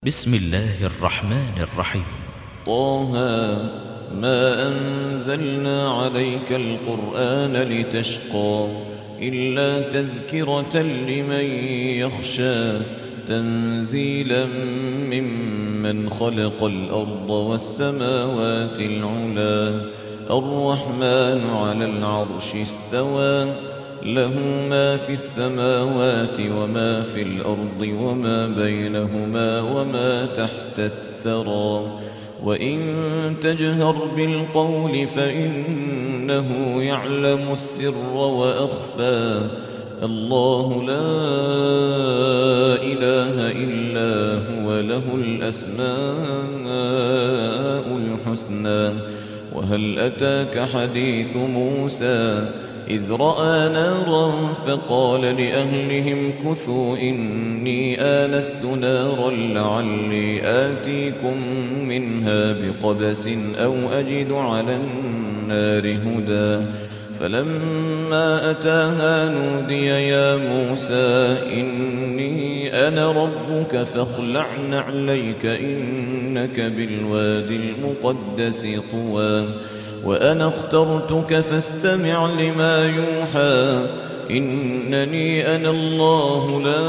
بسم الله الرحمن الرحيم. طه ما أنزلنا عليك القرآن لتشقى إلا تذكرة لمن يخشى تنزيلا ممن خلق الأرض والسماوات العلا الرحمن على العرش استوى له ما في السماوات وما في الأرض وما بينهما وما تحت الثرى وإن تجهر بالقول فإنه يعلم السر وأخفى الله لا إله إلا هو له الأسماء الحسنى وهل أتاك حديث موسى إذ رأى نارا فقال لأهلهم كثوا إني آنست نارا لعلي آتيكم منها بقبس أو أجد على النار هدى فلما أتاها نودي يا موسى إني أنا ربك فاخلع نعليك إنك بالوادي المقدس طوى وأنا اخترتك فاستمع لما يوحى إنني أنا الله لا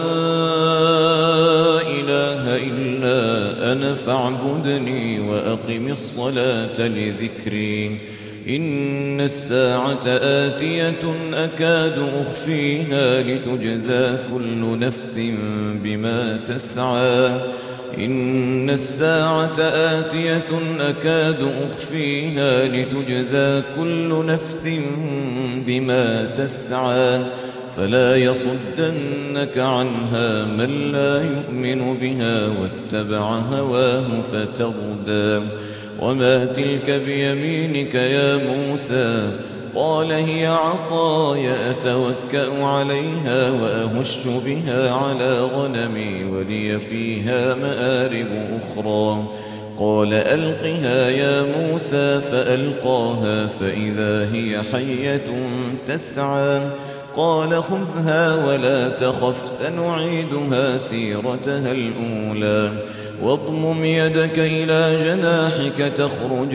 إله إلا أنا فاعبدني وأقم الصلاة لذكري إن الساعة آتية أكاد أخفيها لتجزى كل نفس بما تسعى إن الساعة آتية أكاد أخفيها لتجزى كل نفس بما تسعى فلا يصدنك عنها من لا يؤمن بها واتبع هواه فتردى وما تلك بيمينك يا موسى قال هي عصاي أتوكأ عليها وأهش بها على غنمي ولي فيها مآرب أخرى قال ألقها يا موسى فألقاها فإذا هي حية تسعى قال خذها ولا تخف سنعيدها سيرتها الأولى واضمم يدك إلى جناحك تخرج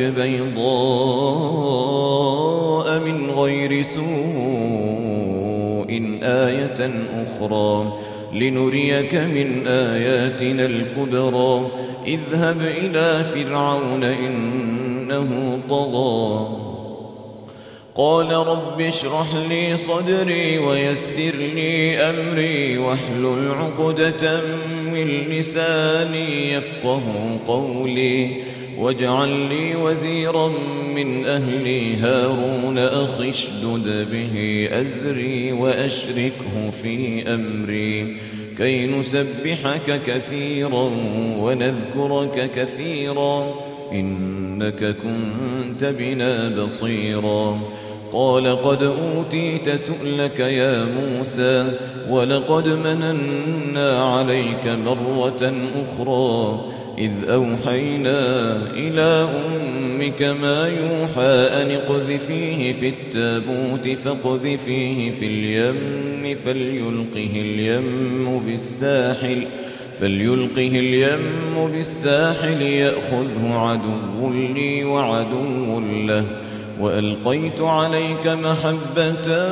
بيضاء من غير سوء آية أخرى لنريك من آياتنا الكبرى اذهب إلى فرعون إنه طغى قال رب اشرح لي صدري ويسر لي أمري واحلل عقدة من لساني يفقه قولي واجعل لي وزيرا من أهلي هارون أخي اشدد به أزري وأشركه في أمري كي نسبحك كثيرا ونذكرك كثيرا إنك كنت بنا بصيرا قال قد أوتيت سؤلك يا موسى ولقد مننا عليك مرة أخرى إذ أوحينا إلى أمك ما يوحى أن اقذفيه في التابوت فاقذفيه في اليم فليلقه اليم بالساحل يأخذه عدو لي وعدو له وألقيت عليك محبة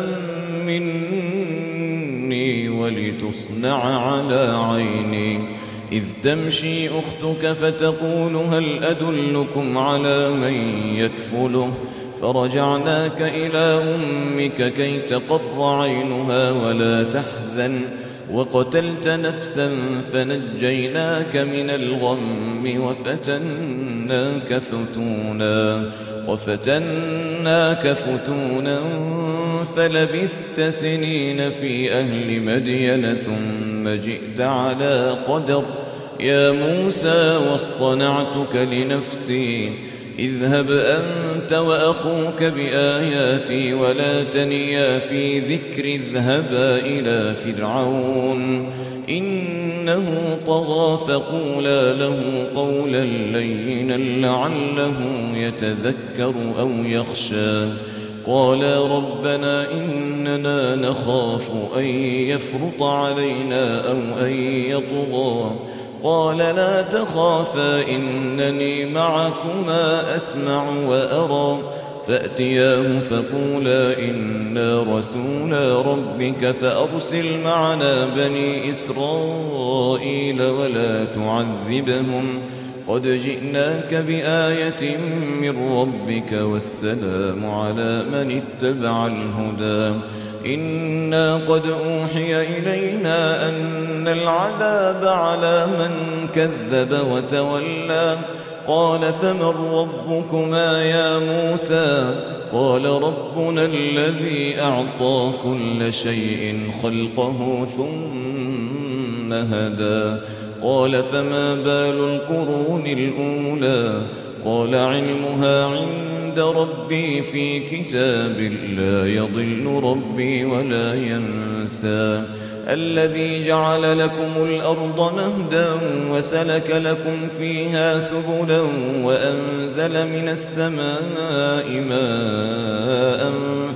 مني ولتصنع على عيني إذ تمشي أختك فتقول هل أدلكم على من يكفله فرجعناك إلى أمك كي تقر عينها ولا تحزن وقتلت نفسا فنجيناك من الغم وفتناك فتونا فلبثت سنين في أهل مدين ثم جئت على قدر يا موسى واصطنعتك لنفسي اذهب أنت وأخوك بآياتي ولا تنيا في ذكر اذهبا إلى فرعون إنه طغى فقولا له قولا لينا لعله يتذكر أو يخشى قالا ربنا إننا نخاف أن يفرط علينا أو أن يطغى قال لا تخافا إنني معكما أسمع وأرى فأتياه فقولا إنا رسولا ربك فأرسل معنا بني إسرائيل ولا تعذبهم قد جئناك بآية من ربك والسلام على من اتبع الهدى إنا قد أوحي إلينا أن العذاب على من كذب وتولى قال فمن ربكما يا موسى قال ربنا الذي أعطى كل شيء خلقه ثم هدى قال فما بال القرون الأولى قال علمها عند ربي في كتاب لا يضل ربي ولا ينسى الذي جعل لكم الأرض مهدا وسلك لكم فيها سبلا وأنزل من السماء ماء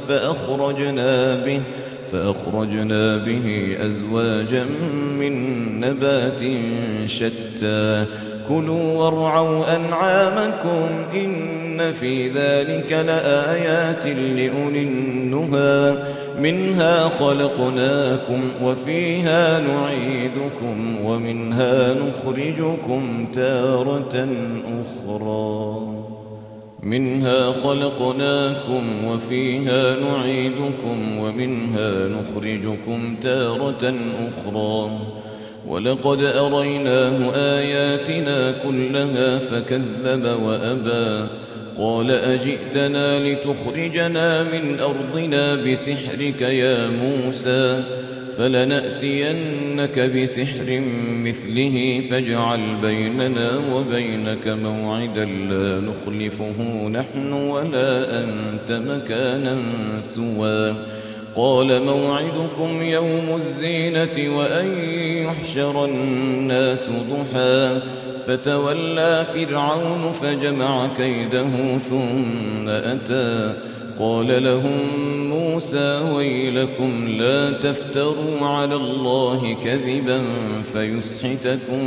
فأخرجنا به أزواجا من نبات شتى كلوا وارعوا أنعامكم إن في ذلك لآيات لأولي النهى منها خلقناكم وفيها نعيدكم ومنها نخرجكم تارة أخرى منها خلقناكم وفيها نعيدكم ومنها نخرجكم تارة أخرى ولقد أريناه آياتنا كلها فكذب وأبى قال أجئتنا لتخرجنا من أرضنا بسحرك يا موسى فلنأتينك بسحر مثله فاجعل بيننا وبينك موعدا لا نخلفه نحن ولا أنت مكانا سوى قال موعدكم يوم الزينة وأن يحشر الناس ضحى فتولى فرعون فجمع كيده ثم أتى قال لهم موسى ويلكم لا تفتروا على الله كذبا فيسحتكم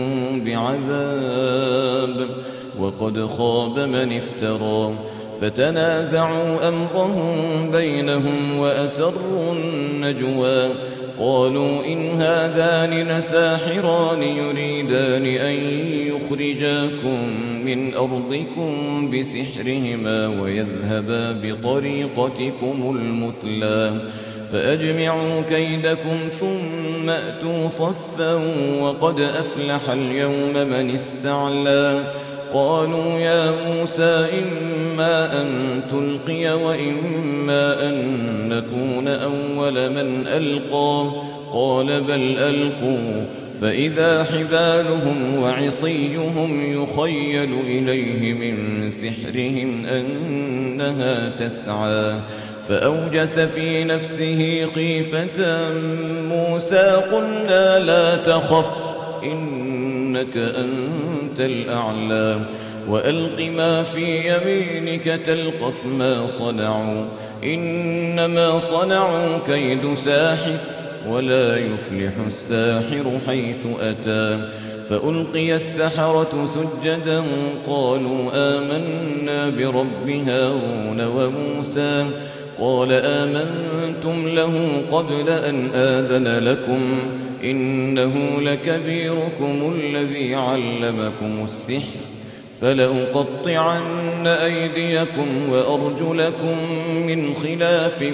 بعذاب وقد خاب من افترى فتنازعوا أمرهم بينهم وأسروا النجوى قالوا إن هذان لساحران يريدان أن يخرجاكم من أرضكم بسحرهما ويذهبا بطريقتكم المثلى فأجمعوا كيدكم ثم أتوا صفا وقد أفلح اليوم من استعلى قالوا يا موسى إما أن تلقي وإما أن نكون أول من ألقى قال بل ألقوا فإذا حبالهم وعصيهم يخيل إليه من سحرهم أنها تسعى فأوجس في نفسه خيفة موسى قلنا لا تخف إنك أنت الأعلى وألق ما في يمينك تلقف ما صنعوا إنما صنعوا كيد ساحر ولا يفلح الساحر حيث أتى فألقي السحرة سجدا قالوا آمنا برب هارون وموسى قال آمنتم له قبل أن آذن لكم إنه لكبيركم الذي علمكم السحر فلأقطعن أيديكم وأرجلكم من خلاف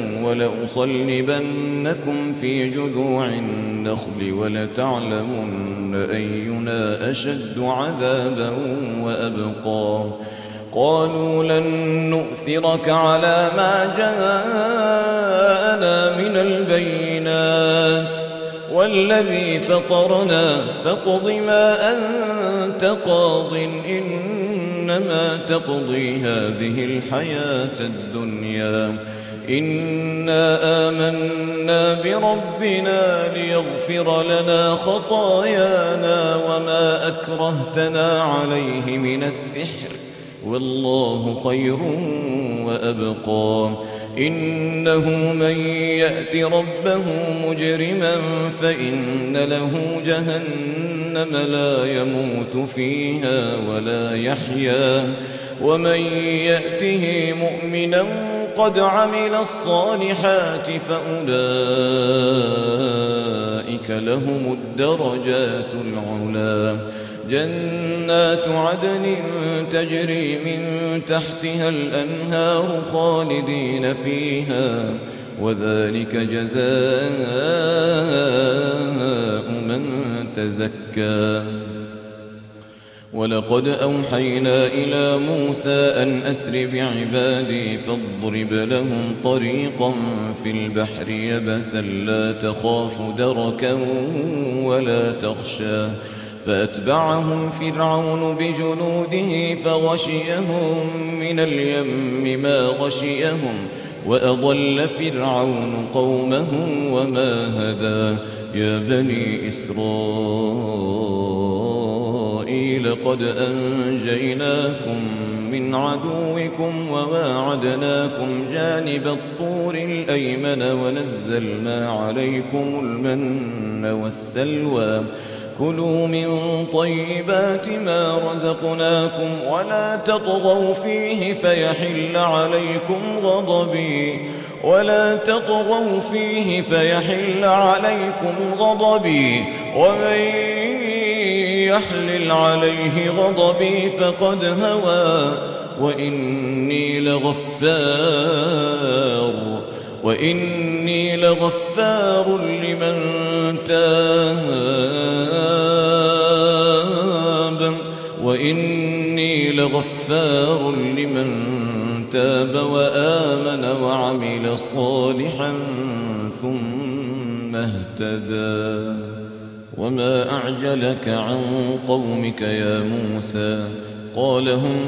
ولأصلبنكم في جذوع النخل ولتعلمن أينا أشد عذابا وأبقى قالوا لن نؤثرك على ما جاءنا من البينات والذي فطرنا فاقض ما أنت قاض إنما تقضي هذه الحياة الدنيا إنا آمنا بربنا ليغفر لنا خطايانا وما أكرهتنا عليه من السحر والله خير وأبقى إنه من يأت ربه مجرما فإن له جهنم جهنم لا يموت فيها ولا يحيا ومن يأته مؤمنا قد عمل الصالحات فأولئك لهم الدرجات العلى جنات عدن تجري من تحتها الأنهار خالدين فيها وذلك جزاء من تزكى ولقد أوحينا إلى موسى أن أسر بعبادي فاضرب لهم طريقا في البحر يبسا لا تخاف دركا ولا تخشى فأتبعهم فرعون بجنوده فغشيهم من اليم ما غشيهم وأضل فرعون قومه وما هدى يا بني إسرائيل قد أنجيناكم من عدوكم وواعدناكم جانب الطور الأيمن ونزلنا عليكم المن والسلوى كلوا من طيبات ما رزقناكم ولا تطغوا فيه فيحل عليكم غضبي ومن يحلل عليه غضبي فقد هوى وإني لغفار لمن تاب وآمن وعمل صالحا ثم اهتدى وما أعجلك عن قومك يا موسى قال هم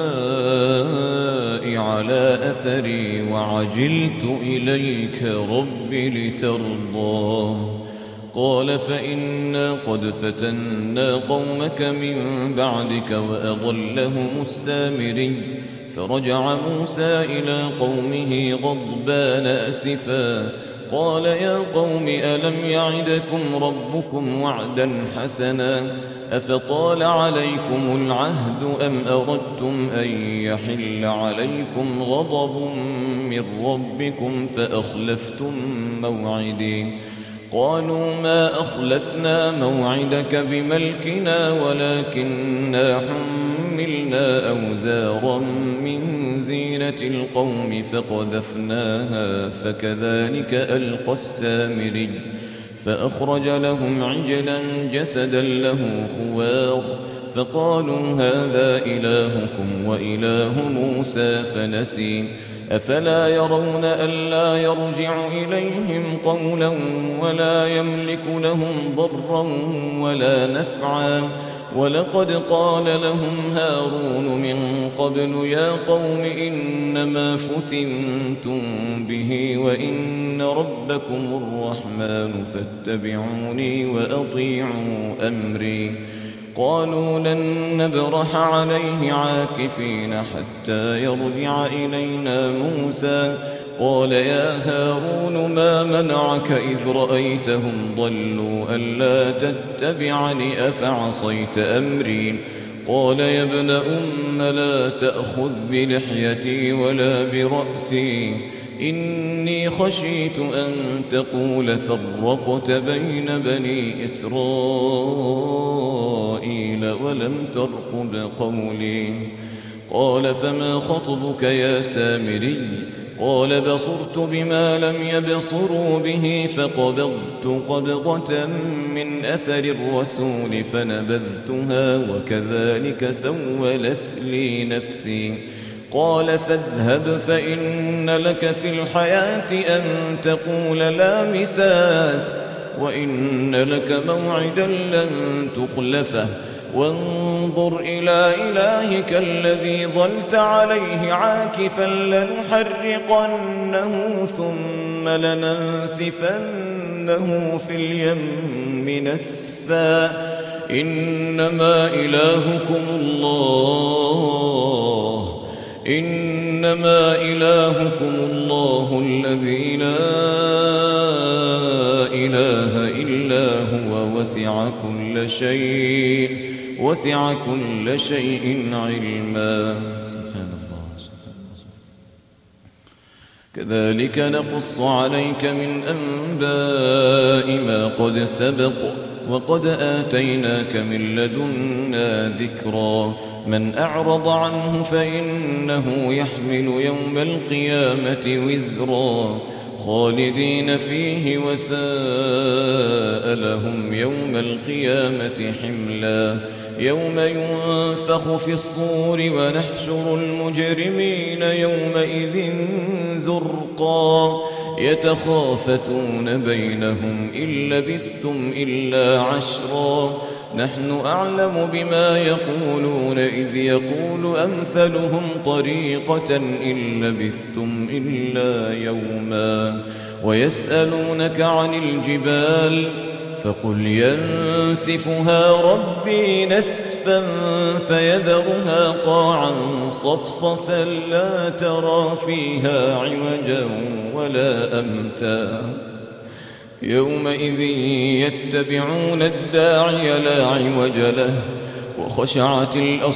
أولئك على أثري وعجلت إليك رب لترضى قال فإنا قد فتنا قومك من بعدك وأضلهم السامري فرجع موسى إلى قومه غضبان أسفا قال يا قوم ألم يعدكم ربكم وعدا حسنا أفطال عليكم العهد أم أردتم أن يحل عليكم غضب من ربكم فأخلفتم موعدي قالوا ما أخلفنا موعدك بملكنا ولكننا حملنا أوزارا من زينة القوم فقذفناها فكذلك ألقى السامري فأخرج لهم عجلا جسدا له خوار فقالوا هذا إلهكم وإله موسى فنسي أفلا يرون ألا يرجع إليهم قولا ولا يملك لهم ضرا ولا نفعا ولقد قال لهم هارون من قبل يا قوم إنما فتنتم به وإن ربكم الرحمن فاتبعوني وأطيعوا أمري قالوا لن نبرح عليه عاكفين حتى يرجع إلينا موسى قال يا هارون ما منعك إذ رأيتهم ضلوا ألا تتبعني أفعصيت أمري قال يا ابن أم لا تأخذ بلحيتي ولا برأسي إني خشيت أن تقول فرقت بين بني إسرائيل ولم ترقب قولي قال فما خطبك يا سامري قال بصرت بما لم يبصروا به فقبضت قبضة من أثر الرسول فنبذتها وكذلك سولت لي نفسي قال فاذهب فإن لك في الحياة أن تقول لا مساس وإن لك موعدا لن تخلفه وانظر إلى إلهك الذي ظلت عليه عاكفا لنحرقنه ثم لننسفنه في اليم نسفا إنما إلهكم الله الذي لا إله إلا هو وسع كل شيء علما. سبحان الله. كذلك نقص عليك من أنباء ما قد سبق وقد آتيناك من لدنا ذكرا. من أعرض عنه فإنه يحمل يوم القيامة وزرا خالدين فيه وساء لهم يوم القيامة حملا. يوم ينفخ في الصور ونحشر المجرمين يومئذ زرقا يتخافتون بينهم إن لبثتم إلا عشرا نحن أعلم بما يقولون إذ يقول أمثلهم طريقة إن لبثتم إلا يوما. ويسألونك عن الجبال فقل ينسفها ربي نسفا فيذرها قاعا صفصفا لا ترى فيها عوجا ولا أمتا. يومئذ يتبعون الداعي لا عوج له وخشعت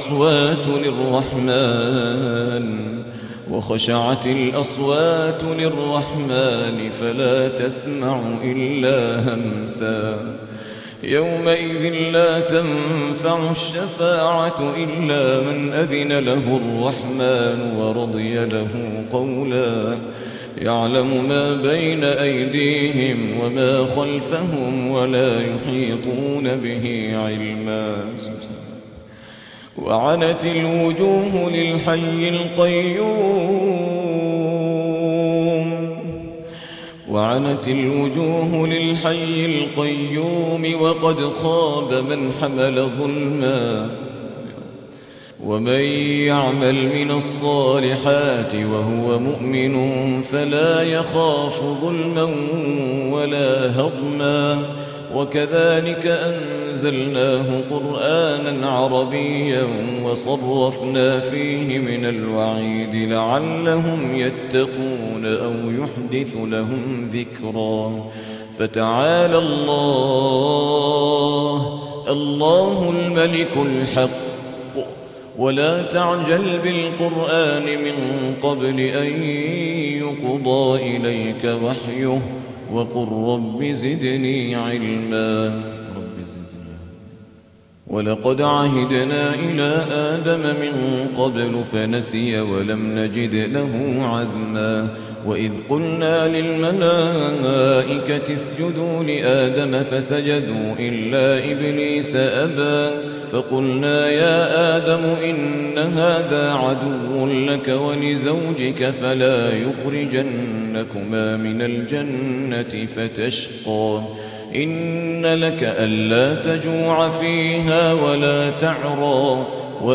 الأصوات للرحمن فلا تسمع إلا همسا. يومئذ لا تنفع الشفاعة إلا من أذن له الرحمن ورضي له قولا. يعلم ما بين أيديهم وما خلفهم ولا يحيطون به علما. وعنت الوجوه للحي القيوم وقد خاب من حمل ظلما. ومن يعمل من الصالحات وهو مؤمن فلا يخاف ظلما ولا هضما. وكذلك أنزلناه قرآنا عربيا وصرفنا فيه من الوعيد لعلهم يتقون أو يحدث لهم ذكرا. فتعالى الله الملك الحق ولا تعجل بالقرآن من قبل أن يقضى إليك وحيه وقل رب زدني علما. ولقد عهدنا إلى آدم من قبل فنسي ولم نجد له عزما. وإذ قلنا للملائكة اسجدوا لآدم فسجدوا إلا إبليس أبى فقلنا يا آدم إن هذا عدو لك ولزوجك فلا يخرجنكما من الجنة فتشقى. إن لك ألا تجوع فيها ولا تعرى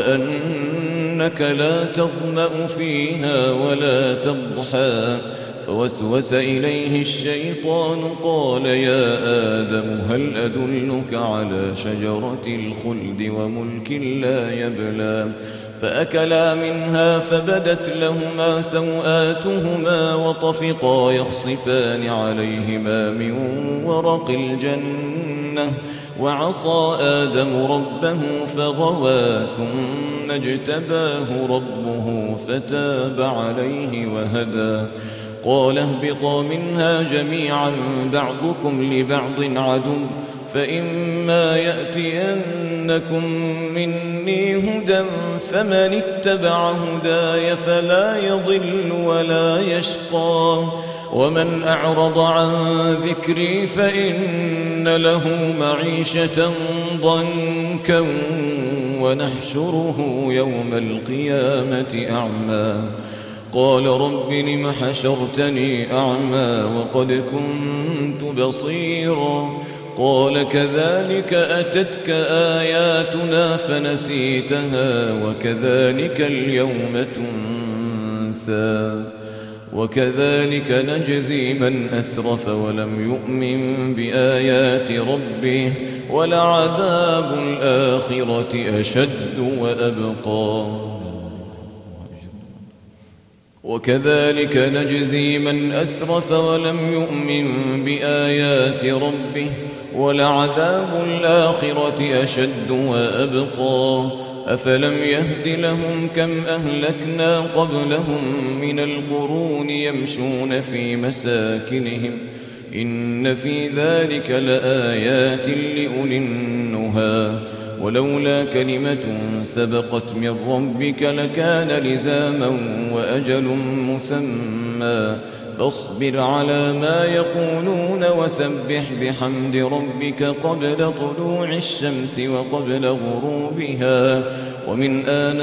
وأنك لا تظمأ فيها ولا تضحى. فوسوس إليه الشيطان قال يا آدم هل أدلك على شجرة الخلد وملك لا يبلى. فأكلا منها فبدت لهما سوآتهما وطفقا يخصفان عليهما من ورق الجنة. وعصى آدم ربه فغوى ثم اجتباه ربه فتاب عليه وهدى. قال اهبطا منها جميعا بعضكم لبعض عدو فإما يأتينكم مني هدى فمن اتبع هداي فلا يضل ولا يشقى. ومن أعرض عن ذكري فإن له معيشة ضنكا ونحشره يوم القيامة أعمى. قال رب لم حشرتني أعمى وقد كنت بصيرا. قال كذلك أتتك آياتنا فنسيتها وكذلك اليوم تنسى. وكذلك نجزي من أسرف ولم يؤمن بآيات ربه ولعذاب الآخرة أشد وأبقى. وكذلك نجزي من أسرف ولم يؤمن بآيات ربه ولعذاب الآخرة أشد وأبقى أفلم يهد لهم كم أهلكنا قبلهم من القرون يمشون في مساكنهم إن في ذلك لآيات لأولي النهى ولولا كلمة سبقت من ربك لكان لزاما وأجل مسمى فاصبر على ما يقولون وسبح بحمد ربك قبل طلوع الشمس وقبل غروبها ومن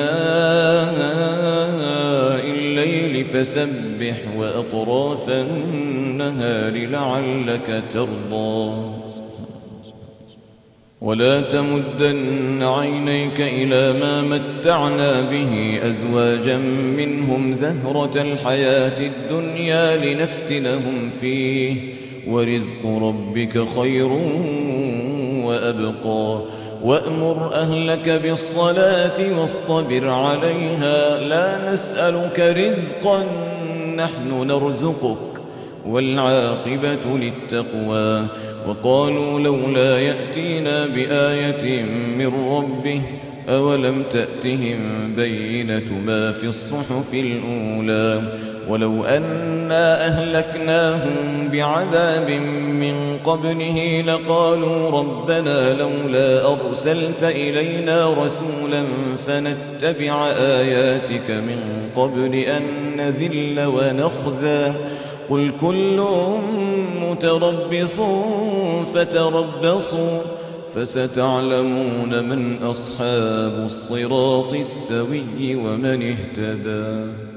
آناء الليل فسبح وأطراف النهار لعلك ترضى ولا تمدن عينيك إلى ما متعنا به أزواجا منهم زهرة الحياة الدنيا لنفتنهم فيه ورزق ربك خير وأبقى وأمر أهلك بالصلاة واصطبر عليها لا نسألك رزقا نحن نرزقك والعاقبة للتقوى وقالوا لولا يأتينا بآية من ربه أولم تأتهم بينة ما في الصحف الأولى ولو أنا أهلكناهم بعذاب من قبله لقالوا ربنا لولا أرسلت إلينا رسولا فنتبع آياتك من قبل أن نذل ونخزى قل كل متربص فتربصوا فستعلمون من أصحاب الصراط السوي ومن اهتدى